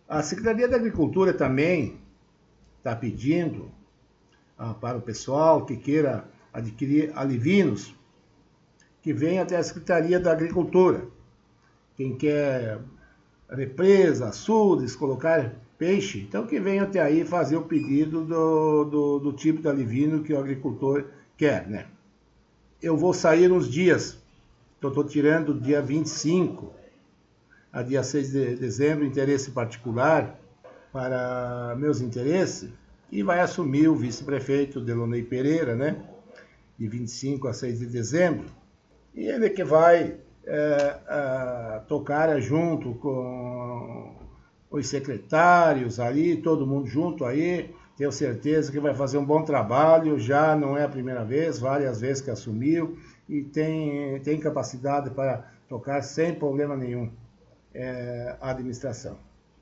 A Secretaria da Agricultura também está pedindo para o pessoal que queira adquirir alivinos, que venha até a Secretaria da Agricultura. Quem quer represa, açudes, colocar peixe, então que venha até aí fazer o pedido do tipo de alivino que o agricultor quer, né? Eu vou sair uns dias, eu estou tirando dia 25 a dia 6 de dezembro, interesse particular para meus interesses, e vai assumir o vice-prefeito Delonei Pereira, né? De 25 a 6 de dezembro, e ele que vai tocar junto com os secretários ali, todo mundo junto aí. Tenho certeza que vai fazer um bom trabalho, já não é a primeira vez, várias vezes que assumiu, e tem capacidade para tocar sem problema nenhum a administração.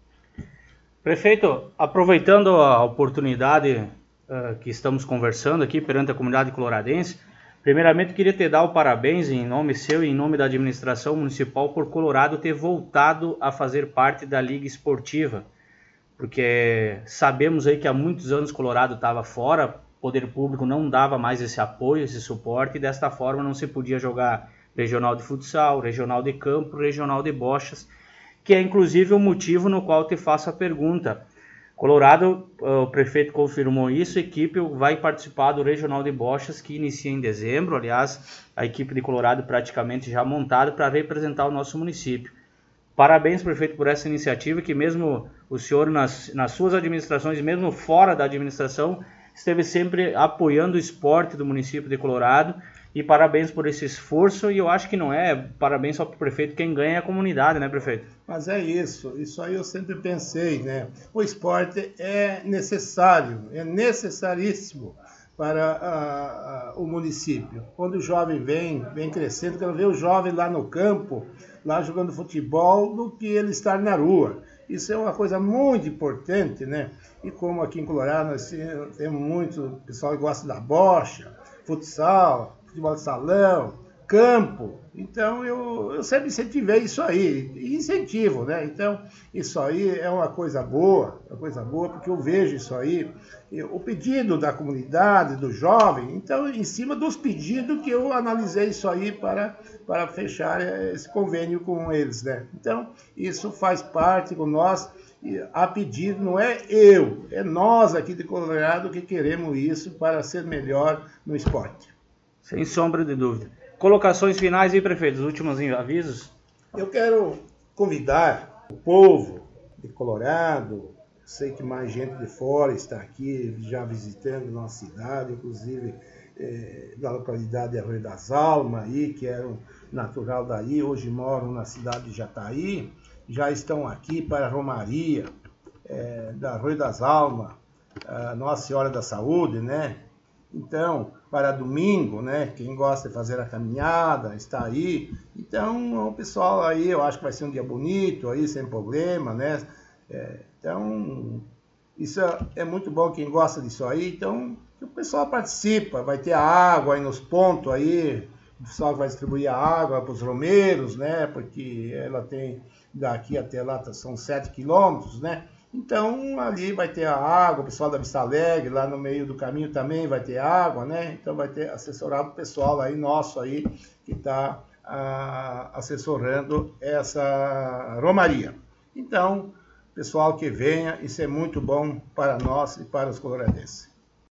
Prefeito, aproveitando a oportunidade que estamos conversando aqui perante a comunidade coloradense, primeiramente queria te dar o parabéns em nome seu e em nome da administração municipal por Colorado ter voltado a fazer parte da Liga Esportiva, porque sabemos aí que há muitos anos Colorado estava fora, o poder público não dava mais esse apoio, esse suporte, e desta forma não se podia jogar regional de futsal, regional de campo, regional de bochas, que é inclusive o motivo no qual te faço a pergunta. Colorado, o prefeito confirmou isso, a equipe vai participar do regional de bochas que inicia em dezembro. Aliás, a equipe de Colorado praticamente já montada para representar o nosso município. Parabéns, prefeito, por essa iniciativa, que mesmo o senhor nas suas administrações, mesmo fora da administração, esteve sempre apoiando o esporte do município de Colorado, e parabéns por esse esforço. E eu acho que não é parabéns só para o prefeito, quem ganha é a comunidade, né, prefeito? Mas é isso aí eu sempre pensei, né? O esporte é necessário, é necessaríssimo para o município. Quando o jovem vem crescendo, quero ver o jovem lá no campo, lá jogando futebol, do que ele estar na rua. Isso é uma coisa muito importante, né? E como aqui em Colorado nós temos muito pessoal que gosta da bocha, futsal, futebol de salão, campo. Então eu sempre incentivei isso aí, e incentivo, né? Então isso aí é uma coisa boa, porque eu vejo isso aí, o pedido da comunidade, do jovem. Então, em cima dos pedidos que eu analisei isso aí para fechar esse convênio com eles, né? Então isso faz parte com nós, a pedido, não é é nós aqui de Colorado que queremos isso para ser melhor no esporte. Sem sombra de dúvida. Colocações finais aí, prefeito, os últimos avisos? Eu quero convidar o povo de Colorado, sei que mais gente de fora está aqui já visitando nossa cidade, inclusive da localidade de Arroio das Almas, aí, que eram natural daí, hoje moram na cidade de Jataí, já estão aqui para a Romaria da Arroio das Almas, Nossa Senhora da Saúde, né? Então, para domingo, né? Quem gosta de fazer a caminhada, está aí. Então, o pessoal aí, eu acho que vai ser um dia bonito aí, sem problema, né? Então, isso é muito bom, quem gosta disso aí. Então, o pessoal participa, vai ter a água aí nos pontos aí, o pessoal vai distribuir a água para os romeiros, né? Porque ela tem, daqui até lá são 7 quilômetros, né? Então, ali vai ter a água, o pessoal da Vista Alegre, lá no meio do caminho também vai ter água, né? Então, vai ter assessorado o pessoal aí, nosso aí, que está assessorando essa romaria. Então, pessoal que venha, isso é muito bom para nós e para os coloradenses.